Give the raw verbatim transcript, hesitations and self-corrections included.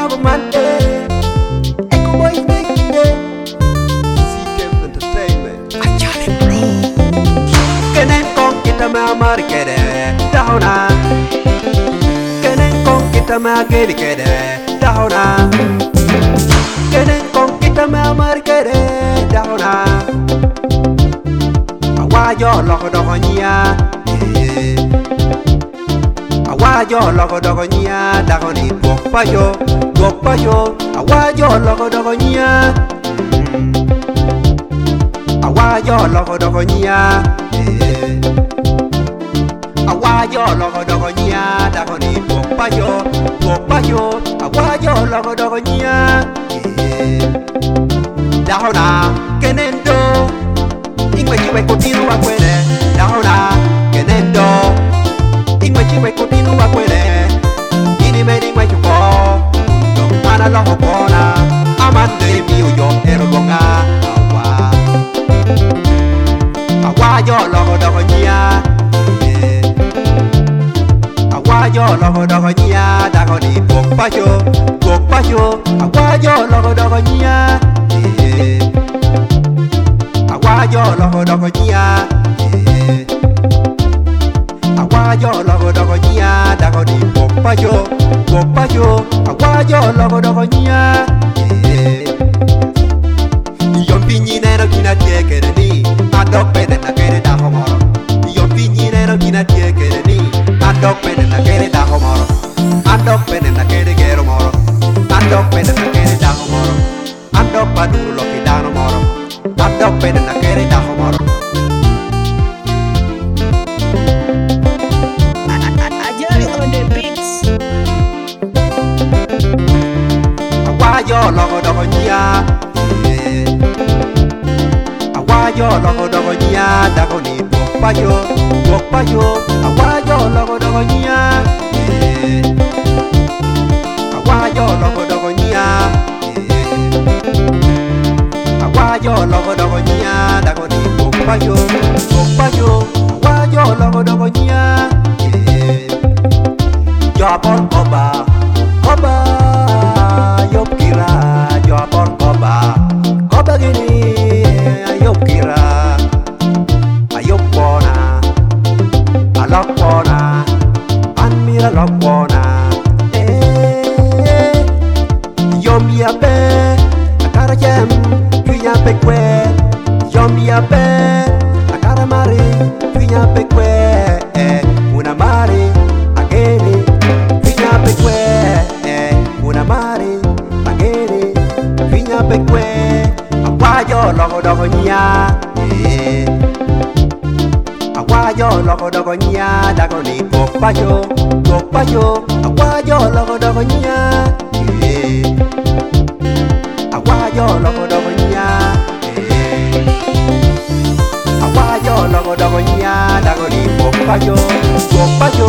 Echo man, eh. Echo boys make it. C K Entertainment. Achale bro. Kenen kong kita mamar kede dahona. Kenen kong kita mageli kede dahona. Kenen kong kita mamar kede dahona. Awajo loko doko nya. Awajo loko doko nya dahoni bok payo, bok payo. Awajo loko doko nya. Awajo loko doko nya. Awajo loko doko nya dahoni bok payo, bok payo. Awajo loko doko nya. Dahona kenendo. Ingwe chiwe continua kwele. Dahona kenendo. Ingwe chiwe continua kwele. Ini meri ngwe chuko. Dong ana loho kona. Amande miyo yo erogonga. Awa. Awajo loko doko nya. Awajo loko doko nya. Dahoni bok payo, bok payo. Awajo loko doko nya. Awajo loko doko nya. Awajo loko doko nya. Dahoni bok payo, bok payo. Awajo loko doko nya. Yon piñinero kina tiekere ni. Adok pede na kere da homoro. Yon piñinero kina tiekere ni. Adok pede na kere da homoro. Adok pede na kere gero moro. Adok pede na kere da homoro. Adok paduru loki dano moro. Adok pede na kere da homoro. Ajari on the beats. Awajo loko doko nya. Awajo loko doko nya. Dahoni bok payo, bok payo. Awajo loko doko nya. Awajo loko doko nya. Awajo loko doko nya. Dahoni bok payo, bok payo. Awajo loko doko nya. Jawabon koba, koba. Yop kira, jawabon koba. Koba gini, ayop kira. Ayop bona, alok bona. Anmira lok bona. Eh, yom yabe, akara jem, tuya pekwe. Yom yabe, akara mari, tuya pekwe. Eh, una mari, ageni, tuya pekwe. Eh, una mari, ageni, tuya pekwe. Awajo loko doko nya. Eh, awajo loko doko nya. Dahoni bok payo, bok payo. Awajo loko doko nya. Eh, awajo loko doko nya. Eh, awajo loko doko nya. Dahoni bok payo, bok payo.